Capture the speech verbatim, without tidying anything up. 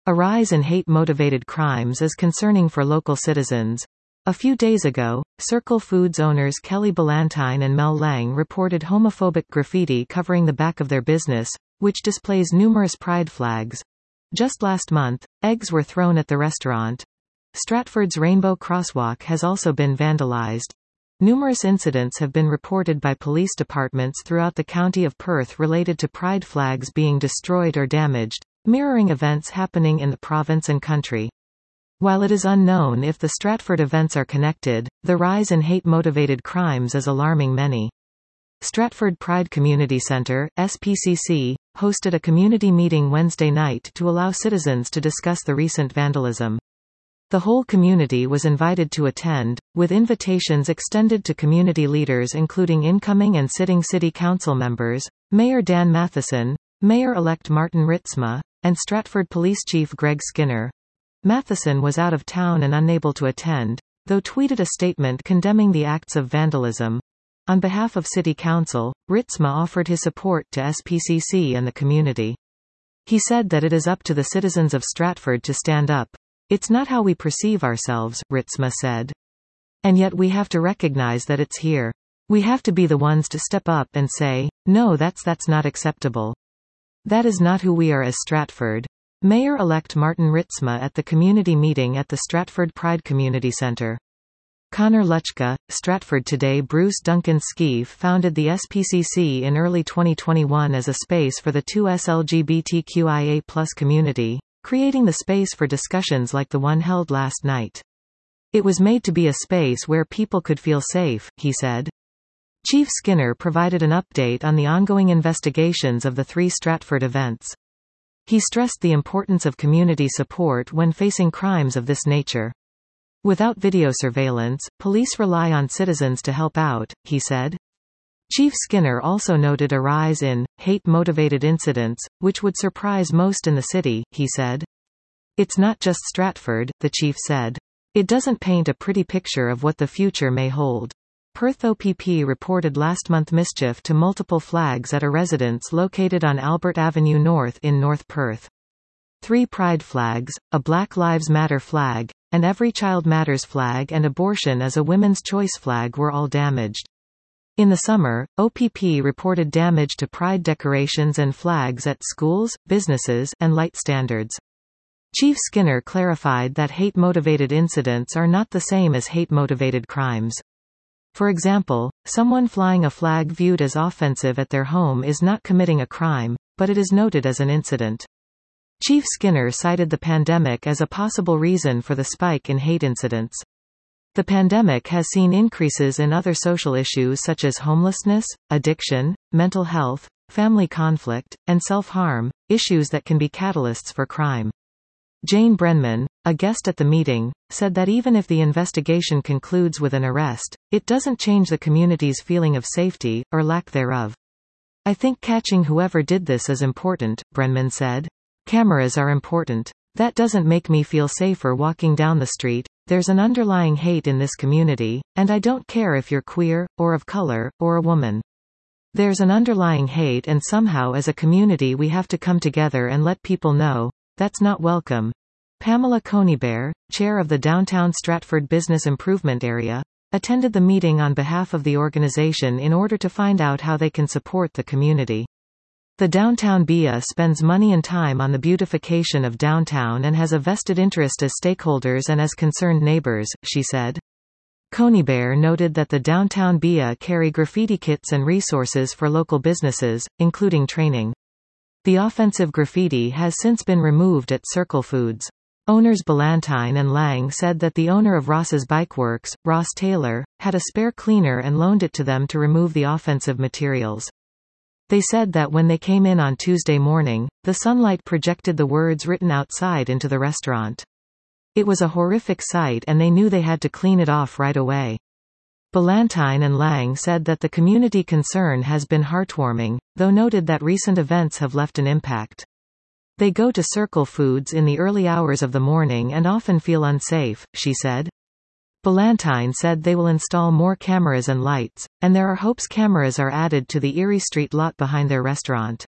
A rise in hate-motivated crimes is concerning for local citizens. A few days ago, Circle Foods owners Kelly Ballantyne and Mel Lang reported homophobic graffiti covering the back of their business, which displays numerous pride flags. Just last month, eggs were thrown at the restaurant. Stratford's Rainbow Crosswalk has also been vandalized. Numerous incidents have been reported by police departments throughout the county of Perth related to pride flags being destroyed or damaged, mirroring events happening in the province and country. While it is unknown if the Stratford events are connected, the rise in hate-motivated crimes is alarming many. Stratford Pride Community Centre, S P C C, hosted a community meeting Wednesday night to allow citizens to discuss the recent vandalism. The whole community was invited to attend, with invitations extended to community leaders including incoming and sitting City Council members, Mayor Dan Matheson, Mayor-elect Martin Ritzma, and Stratford Police Chief Greg Skinner. Matheson was out of town and unable to attend, though tweeted a statement condemning the acts of vandalism. On behalf of City Council, Ritzma offered his support to S P C C and the community. He said that it is up to the citizens of Stratford to stand up. It's not how we perceive ourselves, Ritzma said. And yet we have to recognize that it's here. We have to be the ones to step up and say, no, that's that's not acceptable. That is not who we are as Stratford. Mayor-elect Martin Ritzma at the community meeting at the Stratford Pride Community Centre. Connor Luchka, Stratford Today. Bruce Duncan Skeef founded the S P C C in early twenty twenty-one as a space for the two S L G B T Q I A plus community, creating the space for discussions like the one held last night. It was made to be a space where people could feel safe, he said. Chief Skinner provided an update on the ongoing investigations of the three Stratford events. He stressed the importance of community support when facing crimes of this nature. Without video surveillance, police rely on citizens to help out, he said. Chief Skinner also noted a rise in hate-motivated incidents, which would surprise most in the city, he said. It's not just Stratford, the chief said. It doesn't paint a pretty picture of what the future may hold. Perth O P P reported last month mischief to multiple flags at a residence located on Albert Avenue North in North Perth. Three pride flags, a Black Lives Matter flag, an Every Child Matters flag and abortion as a women's choice flag were all damaged. In the summer, O P P reported damage to pride decorations and flags at schools, businesses, and light standards. Chief Skinner clarified that hate-motivated incidents are not the same as hate-motivated crimes. For example, someone flying a flag viewed as offensive at their home is not committing a crime, but it is noted as an incident. Chief Skinner cited the pandemic as a possible reason for the spike in hate incidents. The pandemic has seen increases in other social issues such as homelessness, addiction, mental health, family conflict, and self-harm, issues that can be catalysts for crime. Jane Brenman, a guest at the meeting, said that even if the investigation concludes with an arrest, it doesn't change the community's feeling of safety, or lack thereof. I think catching whoever did this is important, Brenman said. Cameras are important. That doesn't make me feel safer walking down the street. There's an underlying hate in this community, and I don't care if you're queer, or of color, or a woman. There's an underlying hate and somehow as a community we have to come together and let people know, that's not welcome. Pamela Conybeare, chair of the Downtown Stratford Business Improvement Area, attended the meeting on behalf of the organization in order to find out how they can support the community. The Downtown B I A spends money and time on the beautification of downtown and has a vested interest as stakeholders and as concerned neighbors, she said. Conybeare noted that the Downtown B I A carry graffiti kits and resources for local businesses, including training. The offensive graffiti has since been removed at Circle Foods. Owners Ballantyne and Lang said that the owner of Ross's Bikeworks, Ross Taylor, had a spare cleaner and loaned it to them to remove the offensive materials. They said that when they came in on Tuesday morning, the sunlight projected the words written outside into the restaurant. It was a horrific sight and they knew they had to clean it off right away. Ballantyne and Lang said that the community concern has been heartwarming, though noted that recent events have left an impact. They go to Circle Foods in the early hours of the morning and often feel unsafe, she said. Ballantyne said they will install more cameras and lights, and there are hopes cameras are added to the Erie Street lot behind their restaurant.